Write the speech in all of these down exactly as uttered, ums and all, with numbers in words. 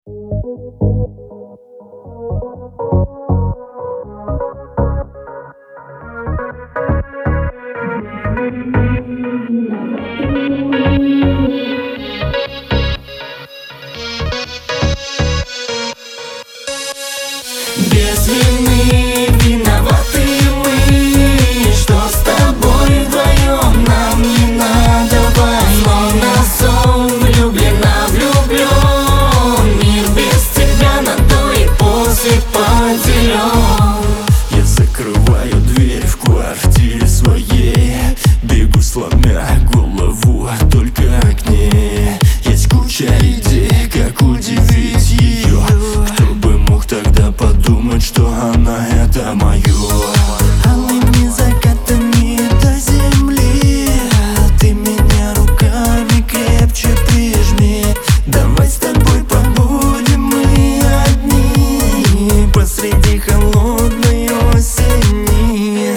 Без вины виноваты мы, что с тобой вдвоем нам не надо войн. Словно сон, влюблена, влюблен. Мир без тебя на то и после поделен. Я закрываю дверь в квартире своей, бегу сломя голову только к ней. Есть куча идей, как удивить ее. Кто бы мог тогда подумать, что она это мое. Алыми закатами до земли, ты меня руками крепче прижми. Давай с тобой побудем мы одни посреди холодной осени.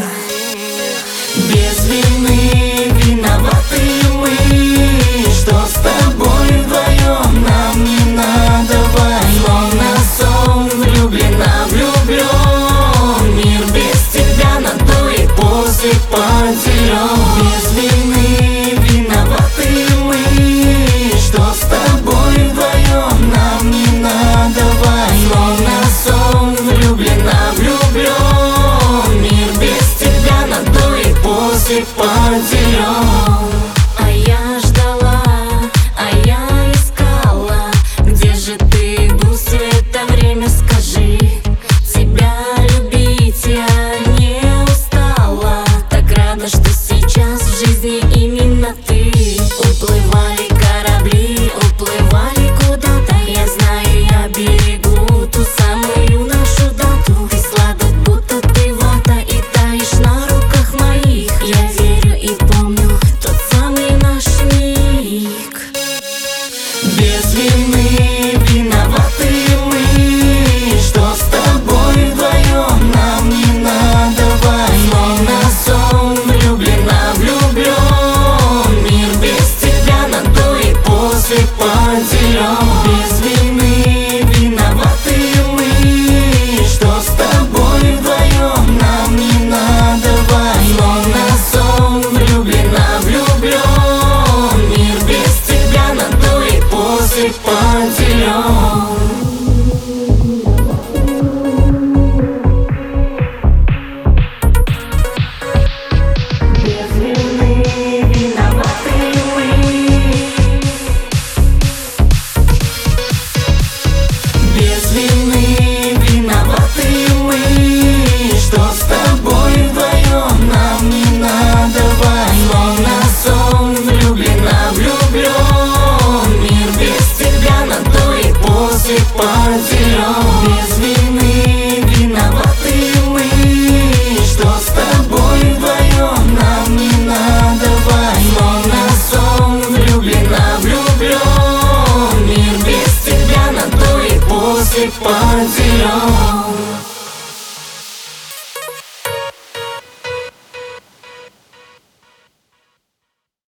Без вины виноваты мы, что с тобой вдвоем нам не надо войн. Словно сон, влюблена, влюблен. Мир без тебя на то и после поделен. Без вины виноваты мы, что с тобой вдвоем нам не надо войн. Словно сон, влюблена, влюблен. Мир без тебя на то и после поделен. А я ждала, а я искала, где же ты был все это время, скажи. Тебя любить я не устала, так рада, что сейчас в жизни именно ты. Уплывали корабли, уплывали куда-то, я знаю, я берегу ту самую нашу дату. Ты сладок, будто ты вата, и таешь на руках моих. Я верю и помню тот самый наш миг. Без вины виноваты мы, что с тобой вдвоем нам не надо войн. Словно сон, влюблена, влюблен. Мир без тебя на то и после поделен. Без вины виноваты мы, что с тобой вдвоем нам не надо войн. Словно сон, влюблена, влюблен. Мир без тебя на то и после поделен. Без вины виноваты мы. Без вины виноваты мы, что с тобой вдвоем нам не надо войн. Словно сон, влюблена, влюблен. Мир без тебя на то и после поделен. Без вины виноваты мы, что с тобой вдвоем нам не надо войн. Словно сон, влюблена, влюблен. Мир без тебя на то и после поделен.